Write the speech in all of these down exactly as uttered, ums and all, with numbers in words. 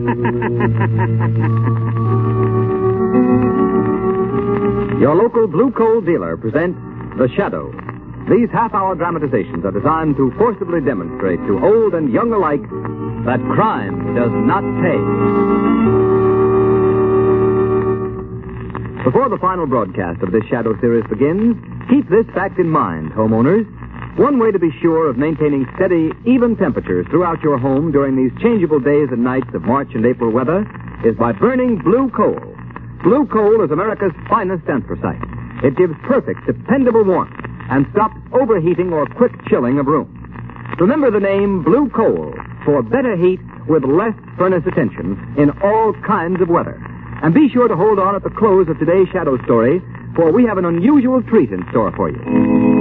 Your local Blue Coal dealer presents The Shadow. These half-hour dramatizations are designed to forcibly demonstrate to old and young alike that crime does not pay. Before the final broadcast of this Shadow series begins, keep this fact in mind, homeowners. One way to be sure of maintaining steady, even temperatures throughout your home during these changeable days and nights of March and April weather is by burning Blue Coal. Blue Coal is America's finest anthracite. It gives perfect, dependable warmth and stops overheating or quick chilling of rooms. Remember the name Blue Coal for better heat with less furnace attention in all kinds of weather. And be sure to hold on at the close of today's Shadow story, for we have an unusual treat in store for you.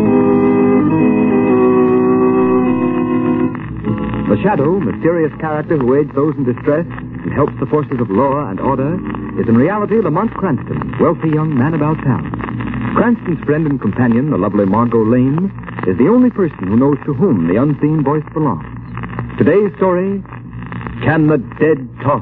The Shadow, mysterious character who aids those in distress and helps the forces of law and order, is in reality Lamont Cranston, wealthy young man about town. Cranston's friend and companion, the lovely Margot Lane, is the only person who knows to whom the unseen voice belongs. Today's story, Can the Dead Talk?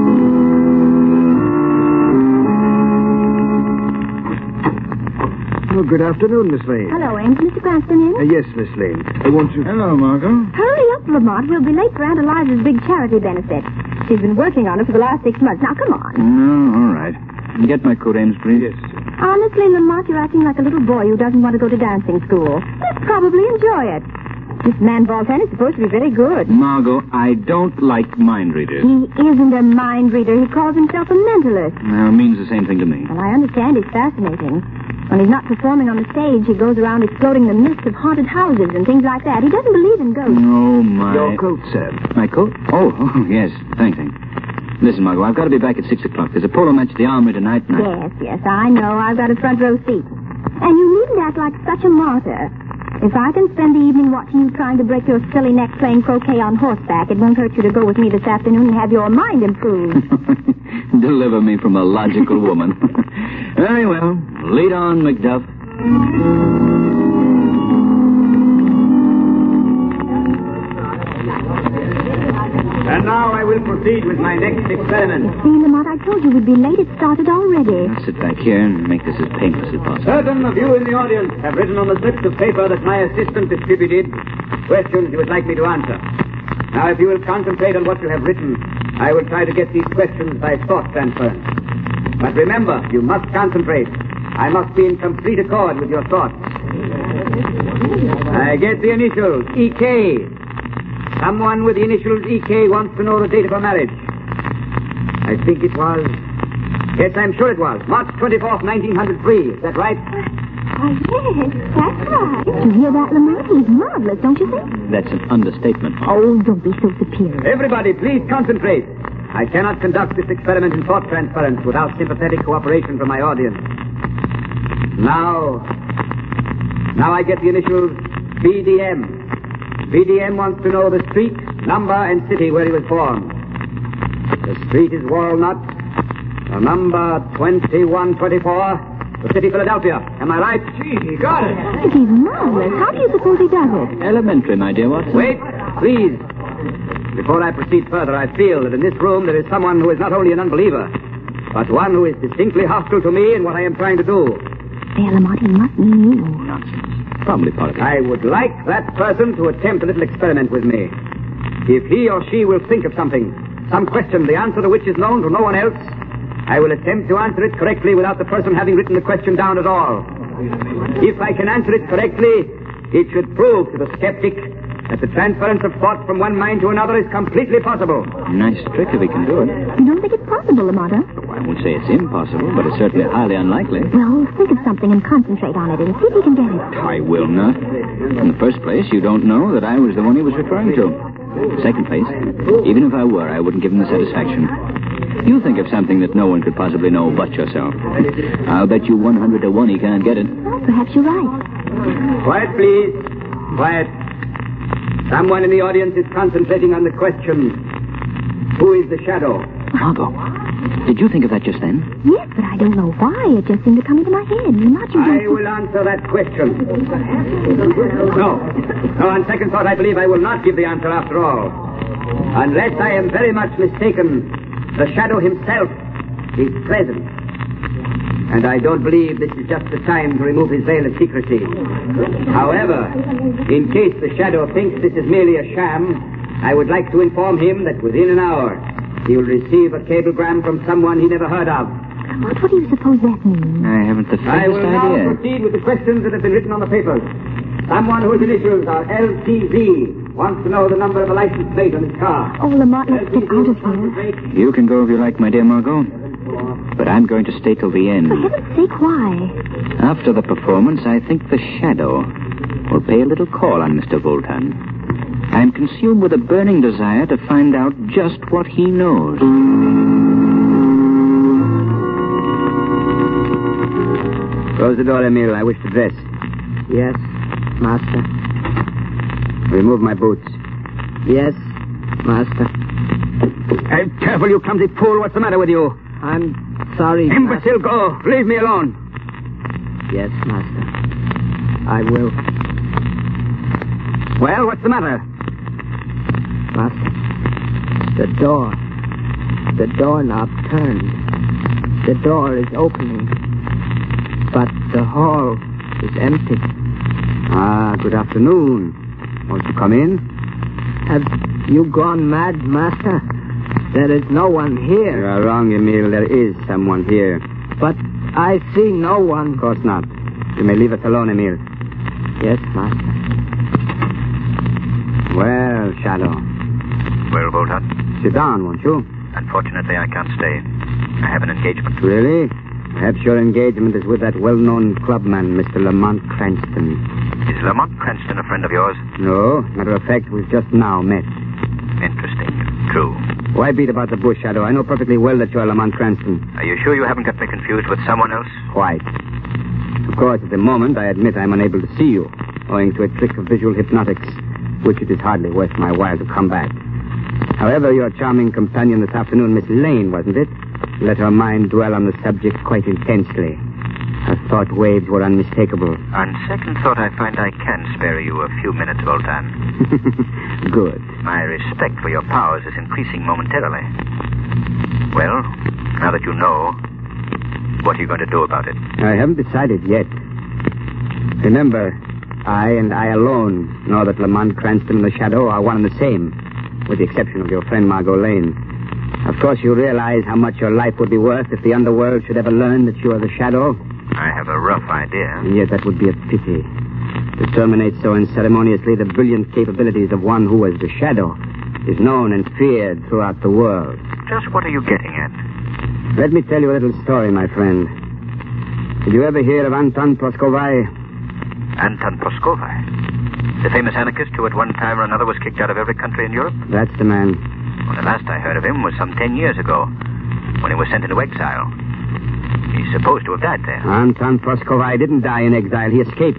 Oh, good afternoon, Miss Lane. Hello, Ames. Mister Cranston in? Uh, yes, Miss Lane. I want to... Hello, Margot. Hurry up, Lamont. We'll be late for Aunt Eliza's big charity benefit. She's been working on it for the last six months. Now, come on. No, all right. Get my coat, Ames, please. Yes, sir. Honestly, Lamont, you're acting like a little boy who doesn't want to go to dancing school. You'd probably enjoy it. This man Voltaire is supposed to be very good. Margot, I don't like mind readers. He isn't a mind reader. He calls himself a mentalist. Well, it means the same thing to me. Well, I understand he's fascinating. When he's not performing on the stage, he goes around exploding the myths of haunted houses and things like that. He doesn't believe in ghosts. Oh, my... Your coat, sir. My coat? Oh, oh yes. Thanks, thanks. Listen, Margot, I've got to be back at six o'clock. There's a polo match at the Armory tonight. And I... Yes, yes, I know. I've got a front row seat. And you needn't act like such a martyr. If I can spend the evening watching you trying to break your silly neck playing croquet on horseback, it won't hurt you to go with me this afternoon and have your mind improved. Deliver me from a logical woman. Very well. Lead on, Macduff. And now I will proceed with my next experiment. See, Lamont, I told you we'd be late. It started already. I'll sit back here and make this as painless as possible. Certain of you in the audience have written on the slips of paper that my assistant distributed questions you would like me to answer. Now, if you will concentrate on what you have written, I will try to get these questions by thought transference. But remember, you must concentrate. I must be in complete accord with your thoughts. I get the initials, E K. Someone with the initials E K wants to know the date of her marriage. I think it was... Yes, I'm sure it was. March twenty-fourth, nineteen oh three. Is that right? Why, yes, that's right. Did you hear that, Lamont? He's marvelous, don't you think? That's an understatement. Oh, don't be so superior. Everybody, please concentrate. I cannot conduct this experiment in thought transference without sympathetic cooperation from my audience. Now... Now I get the initials B D M. B D M wants to know the street, number, and city where he was born. The street is Walnut. The number twenty-one twenty-four. The city, Philadelphia. Am I right? Gee, he got it. He's marvelous. How do you suppose he does it? Elementary, my dear Watson. Wait, please. Before I proceed further, I feel that in this room there is someone who is not only an unbeliever, but one who is distinctly hostile to me and what I am trying to do. There, Lamont, he must mean you. Nonsense. Probably part of it. I would like that person to attempt a little experiment with me. If he or she will think of something, some question, the answer to which is known to no one else, I will attempt to answer it correctly without the person having written the question down at all. If I can answer it correctly, it should prove to the skeptic that the transference of thought from one mind to another is completely possible. Nice trick if we can do it. You don't think it's possible, Lamont, huh? Oh, I won't say it's impossible, but it's certainly highly unlikely. Well, think of something and concentrate on it and see if you can get it. I will not. In the first place, you don't know that I was the one he was referring to. Second place, even if I were, I wouldn't give him the satisfaction. You think of something that no one could possibly know but yourself. I'll bet you one hundred to one he can't get it. Well, perhaps you're right. Quiet, please. Quiet. Someone in the audience is concentrating on the question, who is the shadow? Margot, did you think of that just then? Yes, but I don't know why. It just seemed to come into my head. Not you I will answer that question. No. No, on second thought, I believe I will not give the answer after all. Unless I am very much mistaken, The shadow himself is present. And I don't believe this is just the time to remove his veil of secrecy. However, in case the shadow thinks this is merely a sham, I would like to inform him that within an hour he will receive a cablegram from someone he never heard of. What, what do you suppose that means? I haven't the I faintest will now idea. proceed with the questions that have been written on the papers. Someone whose initials are L T Z wants to know the number of a license plate on his car. Oh, Lamont, let's get out of here. You can go if you like, my dear Margot. But I'm going to stay till the end. For heaven's sake, why? After the performance, I think the shadow will pay a little call on Mister Voltan. I'm consumed with a burning desire to find out just what he knows. Close the door, Emil. I wish to dress. Yes, master. Remove my boots. Yes, master. Hey, careful, you clumsy fool. What's the matter with you? I'm sorry, Imbecile, go. Leave me alone. master. Yes, master. I will. Well, what's the matter? Master. The door. The doorknob turned. The door is opening. But the hall is empty. Ah, good afternoon. Won't you come in? Have you gone mad, master? There is no one You here. are wrong, Emil. There is someone here. But I see no one. Of course not. You may leave us alone, Emil. Yes, master. Well, Shadow. Well, Voltan, Sit down, won't you? unfortunately, I can't stay. I have an engagement. Really? Perhaps your engagement is with that well-known clubman, Mister Lamont Cranston. Is Lamont Cranston a friend of yours? No, matter of fact, we've just now met. Interesting. True. Why beat about the bush, Shadow? I know perfectly well that you're Lamont Cranston. Are you sure you haven't got me confused with someone else? Quite. Of course, at the moment, I admit I'm unable to see you, owing to a trick of visual hypnotics, which it is hardly worth my while to come back. However, your charming companion this afternoon, Miss Lane, wasn't it? Let her mind dwell on the subject quite intensely. Her thought waves were unmistakable. On second thought, I find I can spare you a few minutes, Voltan. Good. My respect for your powers is increasing momentarily. Well, now that you know, what are you going to do about it? I haven't decided yet. Remember, I and I alone know that Lamont Cranston and the Shadow are one and the same, with the exception of your friend Margot Lane. Of course, you realize how much your life would be worth if the underworld should ever learn that you are the Shadow. I have a rough idea. And yet that would be a pity. To terminate so unceremoniously the brilliant capabilities of one who, as the Shadow, is known and feared throughout the world. Just what are you getting at? Let me tell you a little story, my friend. Did you ever hear of Anton Proskovai? Anton Proskovai. The famous anarchist who at one time or another was kicked out of every country in Europe? That's the man. Well, the last I heard of him was some ten years ago, when he was sent into exile. He's supposed to have died there. Anton Proskovai didn't die in exile. He escaped.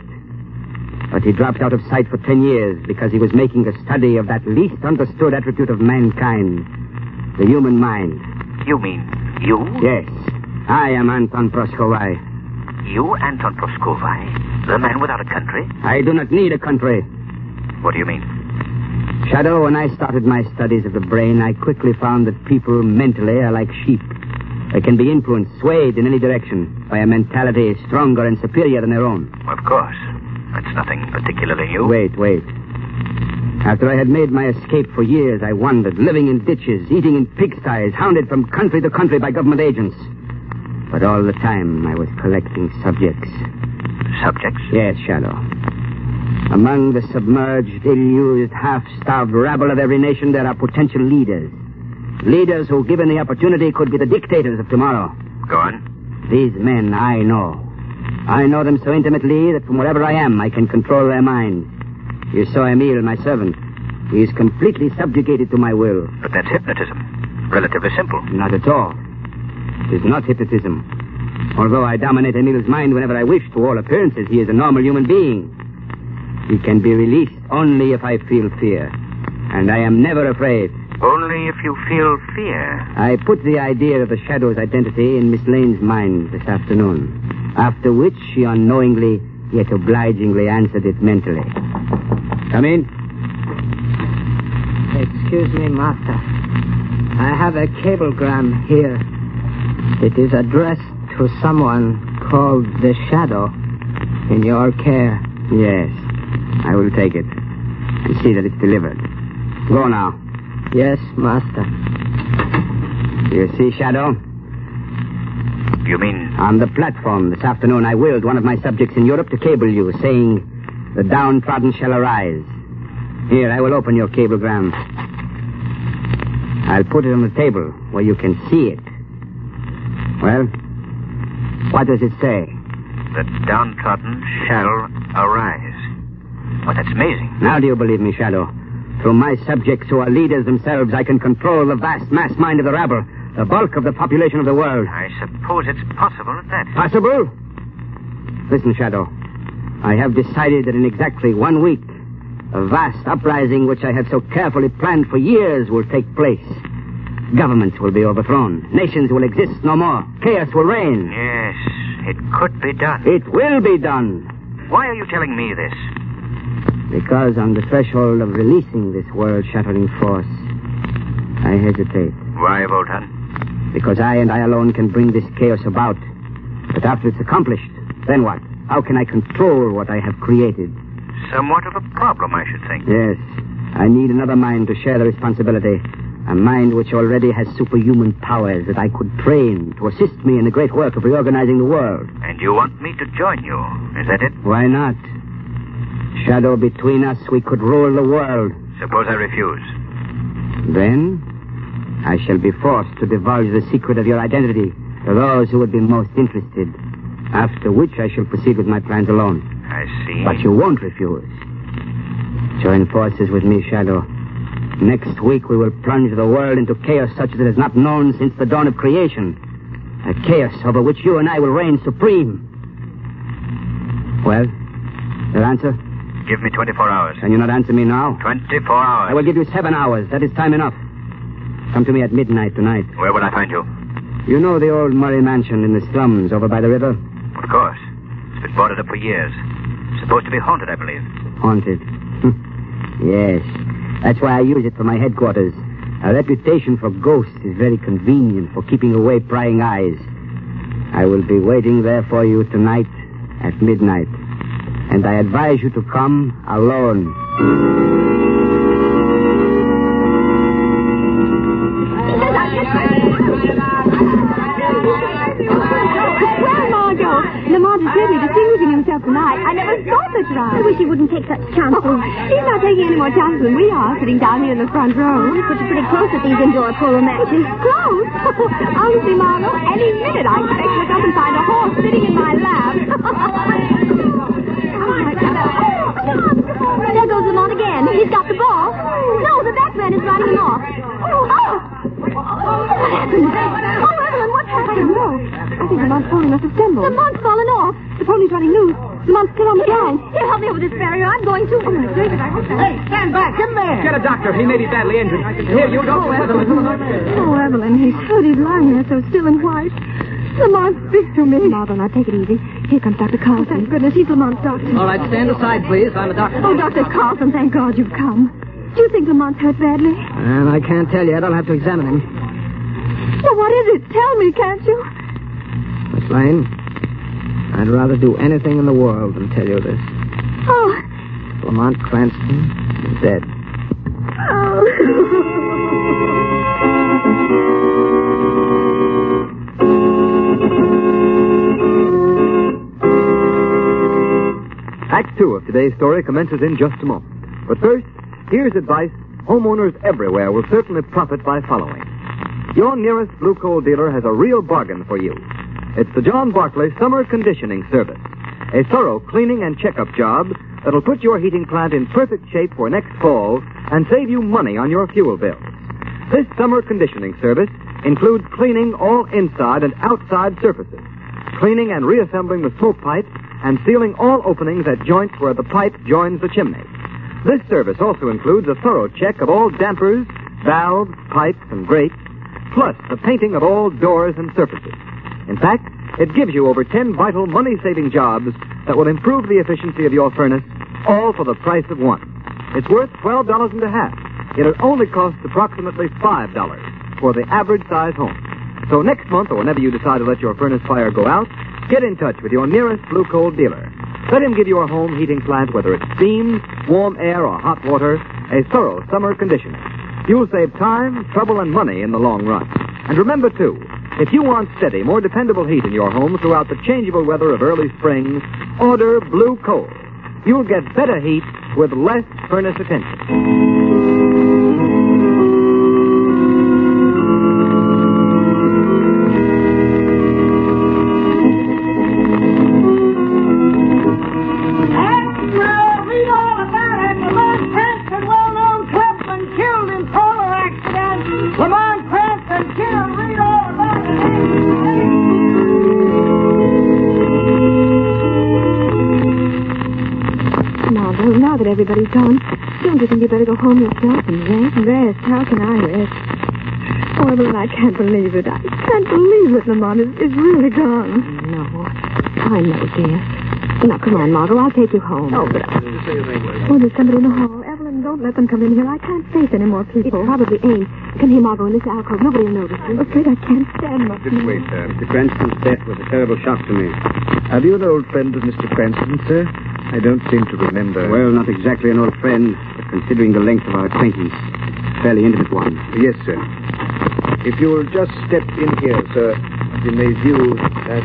But he dropped out of sight for ten years because he was making a study of that least understood attribute of mankind, the human mind. You mean you? Yes, I am Anton Proskovai. You, Anton Proskovai? The man without a country? I do not need a country. What do you mean? Shadow, when I started my studies of the brain, I quickly found that people mentally are like sheep. They can be influenced, swayed in any direction by a mentality stronger and superior than their own. Of course. That's nothing particularly new. Wait, wait. After I had made my escape for years, I wandered, living in ditches, eating in pigsties, hounded from country to country by government agents. But all the time, I was collecting subjects. Subjects? Yes, Shadow. Among the submerged, ill-used, half-starved rabble of every nation, there are potential leaders. Leaders who, given the opportunity, could be the dictators of tomorrow. Go on. These men, I know. I know them so intimately that from wherever I am, I can control their minds. You saw Emil, my servant. He is completely subjugated to my will. But that's hypnotism. Relatively simple. Not at all. It is not hypnotism. Although I dominate Emil's mind whenever I wish, to all appearances, he is a normal human being. He can be released only if I feel fear. And I am never afraid. Only if you feel fear. I put the idea of the Shadow's identity in Miss Lane's mind this afternoon, after which she unknowingly, yet obligingly answered it mentally. Come in. Excuse me, master. I have a cablegram here. It is addressed to someone called the Shadow in your care. Yes. I will take it and see that it's delivered. Go now. Yes, Master. You see, Shadow? You mean... On the platform this afternoon, I willed one of my subjects in Europe to cable you, saying, the downtrodden shall arise. Here, I will open your cablegram. I'll put it on the table where you can see it. Well, what does it say? The downtrodden shall arise. Oh, that's amazing. Now do you believe me, Shadow? Through my subjects who are leaders themselves, I can control the vast mass mind of the rabble, the bulk of the population of the world. I suppose it's possible at that. Possible? Listen, Shadow. I have decided that in exactly one week, a vast uprising which I have so carefully planned for years will take place. Governments will be overthrown. Nations will exist no more. Chaos will reign. Yes, it could be done. It will be done. Why are you telling me this? Because on the threshold of releasing this world-shattering force, I hesitate. Why, Voltan? Because I and I alone can bring this chaos about. But after it's accomplished, then what? How can I control what I have created? Somewhat of a problem, I should think. Yes. I need another mind to share the responsibility. A mind which already has superhuman powers that I could train to assist me in the great work of reorganizing the world. And you want me to join you, is that it? Why not? Shadow, between us, we could rule the world. Suppose I refuse. Then, I shall be forced to divulge the secret of your identity to those who would be most interested. After which I shall proceed with my plans alone. I see. But you won't refuse. Join forces with me, Shadow. Next week we will plunge the world into chaos such as it has not known since the dawn of creation. A chaos over which you and I will reign supreme. Well, your answer? Give me twenty-four hours. Can you not answer me now? twenty-four hours. I will give you seven hours. That is time enough. Come to me at midnight tonight. Where will I find you? You know the old Murray mansion in the slums over by the river? Of course. It's been boarded up for years. Supposed to be haunted, I believe. Haunted? Yes. That's why I use it for my headquarters. A reputation for ghosts is very convenient for keeping away prying eyes. I will be waiting there for you tonight at midnight. And I advise you to come alone. Lamont is really distinguishing himself tonight. I never thought that's right. I wish he wouldn't take such chances. He's not taking any more chances than we are, sitting down here in the front row. He puts you pretty close at these indoor polo matches. Close? Honestly, Margot, any minute I expect to look up and find a horse sitting in my lap. There goes Lamont again. He's got the ball. No, the backman is riding him off. Oh! What happened? Oh, Evelyn, what happened? No. I think Lamont's pony must have stumbled. Lamont's fallen off. The pony's running loose. Lamont's still on the ground. Here, help me over this barrier. I'm going to... Oh, my goodness. Hey, stand back. Come there. Get a doctor. He may be badly injured. Here, you don't... Oh, Evelyn. Oh, Evelyn, he's hurt. He's lying there so still and white. Lamont, speak to me. Margot, now take it easy. Here comes Doctor Carlson. Oh, thank goodness. He's Lamont's doctor. All right, stand aside, please. I'm a doctor. Oh, Doctor Carlson, thank God you've come. Do you think Lamont's hurt badly? And I can't tell yet. I'll have to examine him. Well, what is it? Tell me, can't you? Miss Lane, I'd rather do anything in the world than tell you this. Oh. Lamont Cranston is dead. Oh. Act two of today's story commences in just a moment. But first, here's advice homeowners everywhere will certainly profit by following. Your nearest Blue Coal dealer has a real bargain for you. It's the John Barclay Summer Conditioning Service, a thorough cleaning and checkup job that'll put your heating plant in perfect shape for next fall and save you money on your fuel bills. This summer conditioning service includes cleaning all inside and outside surfaces, cleaning and reassembling the smoke pipe, and sealing all openings at joints where the pipe joins the chimney. This service also includes a thorough check of all dampers, valves, pipes, and grates, plus the painting of all doors and surfaces. In fact, it gives you over ten vital money-saving jobs that will improve the efficiency of your furnace, all for the price of one. It's worth twelve dollars and a half, yet it only costs approximately five dollars. for the average-size home. So next month, or whenever you decide to let your furnace fire go out, get in touch with your nearest Blue Coal dealer. Let him give your home heating plant, whether it's steam, warm air, or hot water, a thorough summer conditioning. You'll save time, trouble, and money in the long run. And remember, too, if you want steady, more dependable heat in your home throughout the changeable weather of early spring, order Blue Coal. You'll get better heat with less furnace attention. Everybody's gone. Don't you think you better go home yourself and rest? Rest? How can I rest? Oh, Evelyn, I can't believe it. I can't believe it. Lamont is, is really gone. No. I know, dear. Now, come on, Margot. I'll take you home. Oh, but... Oh, there's somebody in the hall. Evelyn, don't let them come in here. I can't face any more people. It probably ain't. Come here, Margot, in this alcove. Nobody will notice you. I'm afraid I can't stand much Just more. wait, sir. Mister Cranston's death was a terrible shock to me. Are you an old friend of Mister Cranston, sir? I don't seem to remember. Well, not exactly an old friend, but considering the length of our acquaintance, a fairly intimate one. Yes, sir. If you'll just step in here, sir, you may view that...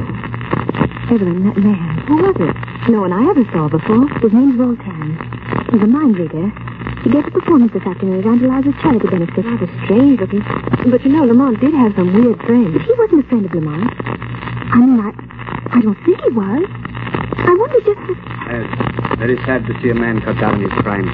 Evelyn, that man. Who was it? No one I ever saw before. His name's Voltaire. He's a mind reader. He gave a performance this afternoon at Aunt Eliza's charity benefit. Rather strange looking. But you know, Lamont did have some weird friends. But he wasn't a friend of Lamont. I mean, I, I don't think he was. I wonder just... Yes, very sad to see a man cut down in his prime.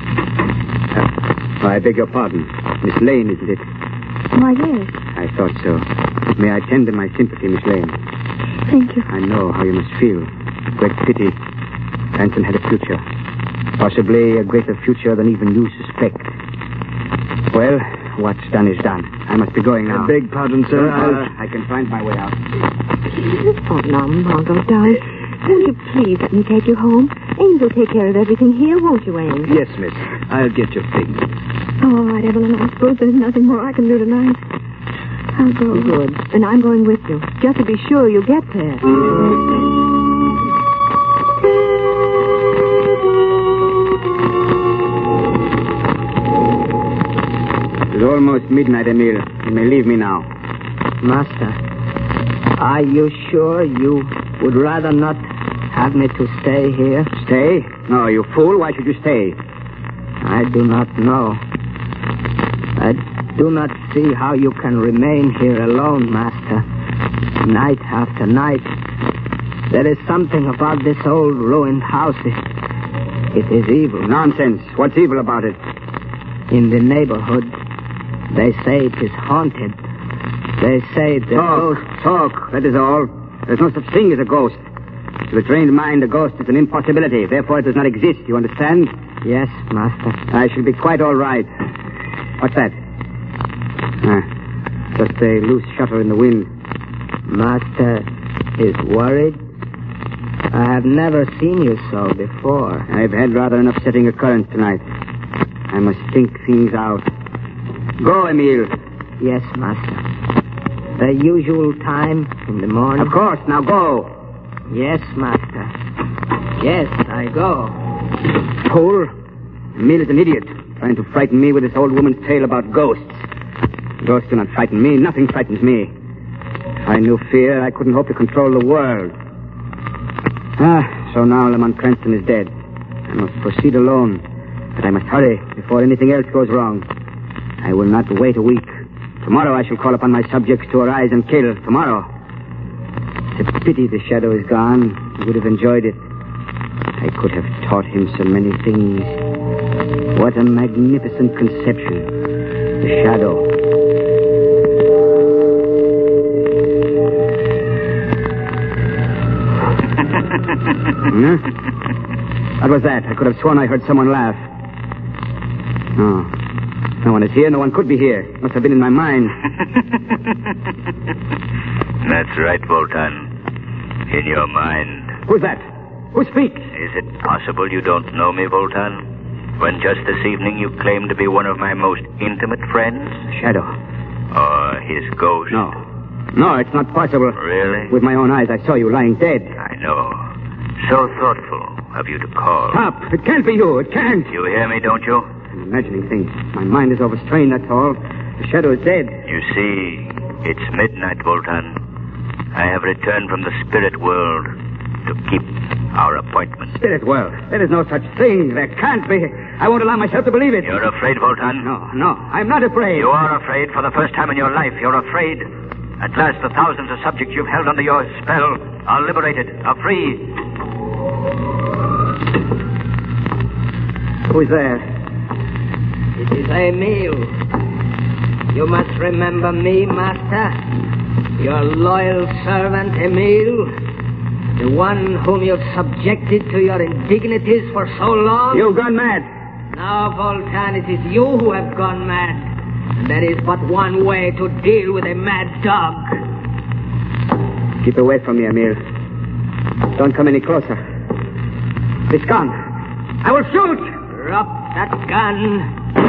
Uh, I beg your pardon. Miss Lane, isn't it? Why, yes. I thought so. May I tender my sympathy, Miss Lane? Thank you. I know how you must feel. Great pity. Anson had a future. Possibly a greater future than even you suspect. Well, what's done is done. I must be going now. I beg pardon, sir. Uh, I can find my way out. Oh, now, Margot, darling. Won't you please let me take you home? Ames will take care of everything here, won't you, Ames? Yes, miss. I'll get your things. Oh, all right, Evelyn. I suppose there's nothing more I can do tonight. I'll go. Good. And I'm going with you, just to be sure you get there. It's almost midnight, Emile. You may leave me now. Master, are you sure you would rather not have me to stay here? Stay? No, you fool. Why should you stay? I do not know. I do not see how you can remain here alone, Master. Night after night. There is something about this old ruined house. It, it is evil. Nonsense. What's evil about it? In the neighborhood, they say it is haunted. They say the Talk, ghost... talk. That is all. There's no such thing as a ghost. To a trained mind, a ghost is an impossibility. Therefore, it does not exist. You understand? Yes, Master. I shall be quite all right. What's that? Ah, just a loose shutter in the wind. Master is worried? I have never seen you so before. I've had rather an upsetting occurrence tonight. I must think things out. Go, Emile. Yes, Master. The usual time in the morning? Of course. Now go. Yes, Master. Yes, I go. Fool. Emile is an idiot, trying to frighten me with this old woman's tale about ghosts. Ghosts do not frighten me. Nothing frightens me. If I knew fear, I couldn't hope to control the world. Ah, so now Lamont Cranston is dead. I must proceed alone. But I must hurry before anything else goes wrong. I will not wait a week. Tomorrow I shall call upon my subjects to arise and kill. Tomorrow. It's a pity the shadow is gone. He would have enjoyed it. I could have taught him so many things. What a magnificent conception. The shadow. Huh? What was that? I could have sworn I heard someone laugh. No. No one is here. No one could be here. Must have been in my mind. That's right, Voltan. In your mind. Who's that? Who speaks? Is it possible you don't know me, Voltan? When just this evening you claimed to be one of my most intimate friends? Shadow. Oh, his ghost? No. No, it's not possible. Really? With my own eyes, I saw you lying dead. I know. So thoughtful of you to call. Stop. It can't be you. It can't. You hear me, don't you? I'm imagining things. My mind is overstrained, that's all. The shadow is dead. You see, it's midnight, Voltan. I have returned from the spirit world to keep our appointment. Spirit world. There is no such thing. There can't be. I won't allow myself to believe it. You're afraid, Voltan? No, no. I'm not afraid. You are afraid for the first time in your life. You're afraid. At last, the thousands of subjects you've held under your spell are liberated, are free. Who's there? It is Emil. You must remember me, Master. Your loyal servant, Emil. The one whom you've subjected to your indignities for so long. You've gone mad. Now, Voltan, it is you who have gone mad. And there is but one way to deal with a mad dog. Keep away from me, Emil. Don't come any closer. This gun. I will shoot! Drop that gun.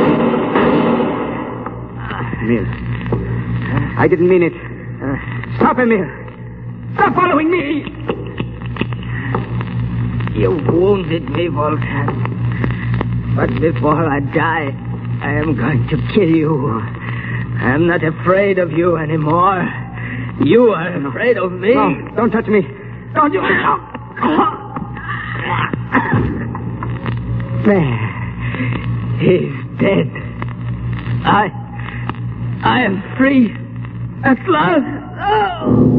Emil. I didn't mean it. Stop, Emil. Stop following me! You wounded me, Voltan. But before I die, I am going to kill you. I am not afraid of you anymore. You are afraid of me. No, don't touch me. Don't you... There. He's dead. I... I am free. At last. Oh.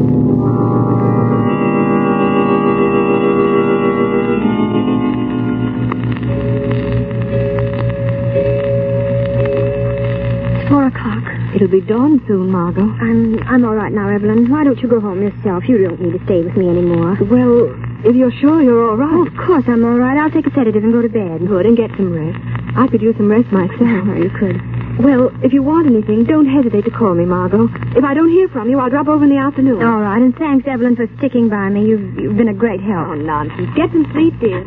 Four o'clock. It'll be dawn soon, Margot. I'm I'm all right now, Evelyn. Why don't you go home yourself? You don't need to stay with me anymore. Well, if you're sure you're all right. Oh, of course I'm all right. I'll take a sedative and go to bed. Good, and get some rest. I could use some rest myself. Oh, you could. Well, if you want anything, don't hesitate to call me, Margot. If I don't hear from you, I'll drop over in the afternoon. All right, and thanks, Evelyn, for sticking by me. You've, you've been a great help. Oh, nonsense. Get some sleep, dear.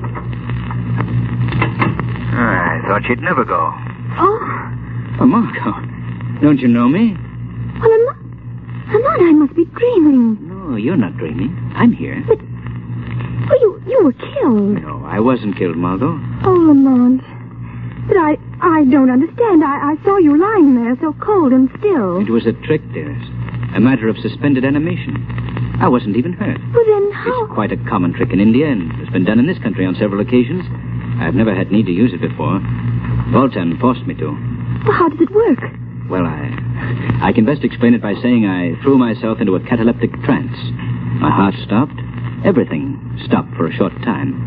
I thought she'd never go. Oh, Oh, Margot, don't you know me? well, Lamont, Lamont, I must be dreaming. No, you're not dreaming. I'm here. But, well, you, you were killed. No, I wasn't killed, Margot. Oh, Lamont. But I, I don't understand. I, I saw you lying there so cold and still. It was a trick, dearest. A matter of suspended animation. I wasn't even hurt. Well, then how... It's quite a common trick in India, and has been done in this country on several occasions. I've never had need to use it before. Voltan forced me to. Well, how does it work? Well, I... I can best explain it by saying I threw myself into a cataleptic trance. My heart stopped. Everything stopped for a short time.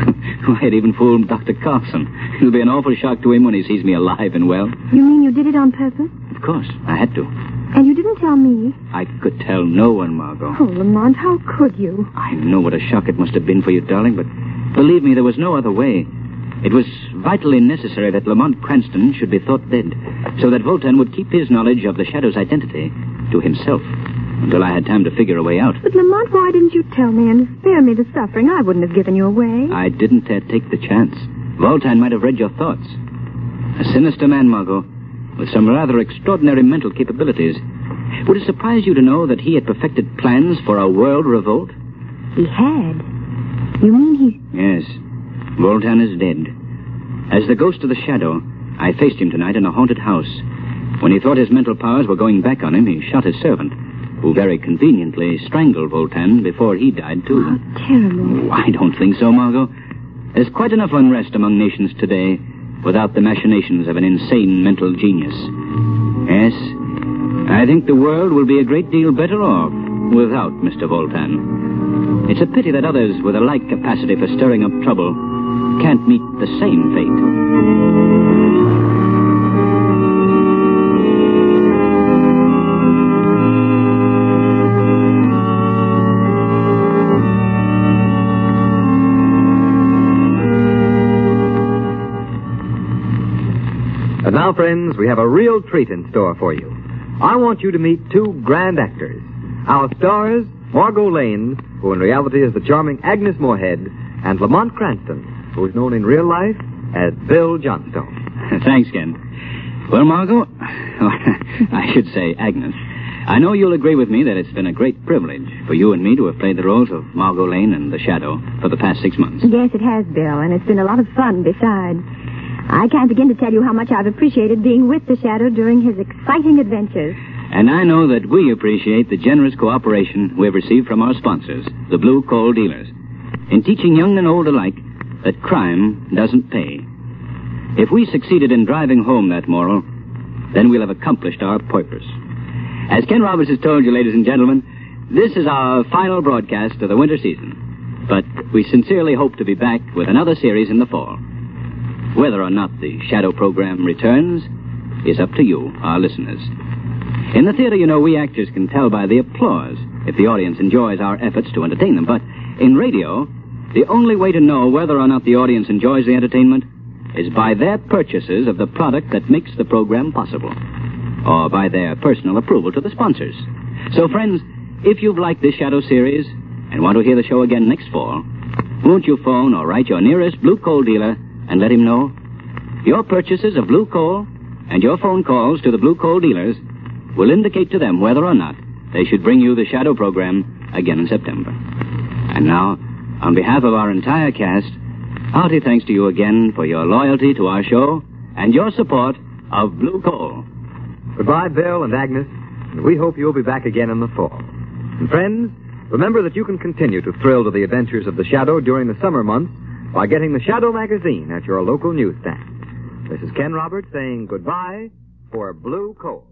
I had even fooled Doctor Carlson. It'll be an awful shock to him when he sees me alive and well. You mean you did it on purpose? Of course, I had to. And you didn't tell me? I could tell no one, Margot. Oh, Lamont, how could you? I know what a shock it must have been for you, darling, but believe me, there was no other way. It was vitally necessary that Lamont Cranston should be thought dead, so that Voltan would keep his knowledge of the Shadow's identity to himself until I had time to figure a way out. But, Lamont, why didn't you tell me and spare me the suffering? I wouldn't have given you away. I didn't uh, take the chance. Voltan might have read your thoughts. A sinister man, Margot, with some rather extraordinary mental capabilities. Would it surprise you to know that he had perfected plans for a world revolt? He had? You mean he... Yes. Voltan is dead. As the ghost of the Shadow, I faced him tonight in a haunted house. When he thought his mental powers were going back on him, he shot his servant, who very conveniently strangled Voltan before he died, too. How terrible. Oh, I don't think so, Margot. There's quite enough unrest among nations today without the machinations of an insane mental genius. Yes, I think the world will be a great deal better off without Mister Voltan. It's a pity that others with a like capacity for stirring up trouble can't meet the same fate. And now, friends, we have a real treat in store for you. I want you to meet two grand actors. Our stars, Margot Lane, who in reality is the charming Agnes Moorehead, and Lamont Cranston, who is known in real life as Bill Johnstone. Thanks, Ken. Well, Margot, I should say Agnes, I know you'll agree with me that it's been a great privilege for you and me to have played the roles of Margot Lane and the Shadow for the past six months. Yes, it has, Bill, and it's been a lot of fun besides. I can't begin to tell you how much I've appreciated being with the Shadow during his exciting adventures. And I know that we appreciate the generous cooperation we've received from our sponsors, the Blue Coal Dealers, in teaching young and old alike that crime doesn't pay. If we succeeded in driving home that moral, then we'll have accomplished our purpose. As Ken Roberts has told you, ladies and gentlemen, this is our final broadcast of the winter season. But we sincerely hope to be back with another series in the fall. Whether or not the Shadow program returns is up to you, our listeners. In the theater, you know, we actors can tell by the applause if the audience enjoys our efforts to entertain them. But in radio, the only way to know whether or not the audience enjoys the entertainment is by their purchases of the product that makes the program possible, or by their personal approval to the sponsors. So, friends, if you've liked this Shadow series and want to hear the show again next fall, won't you phone or write your nearest Blue Coal dealer and let him know? Your purchases of Blue Coal and your phone calls to the Blue Coal dealers will indicate to them whether or not they should bring you the Shadow program again in September. And now, on behalf of our entire cast, hearty thanks to you again for your loyalty to our show and your support of Blue Coal. Goodbye, Bill and Agnes, and we hope you'll be back again in the fall. And friends, remember that you can continue to thrill to the adventures of the Shadow during the summer months by getting the Shadow magazine at your local newsstand. This is Ken Roberts saying goodbye for Blue Coal.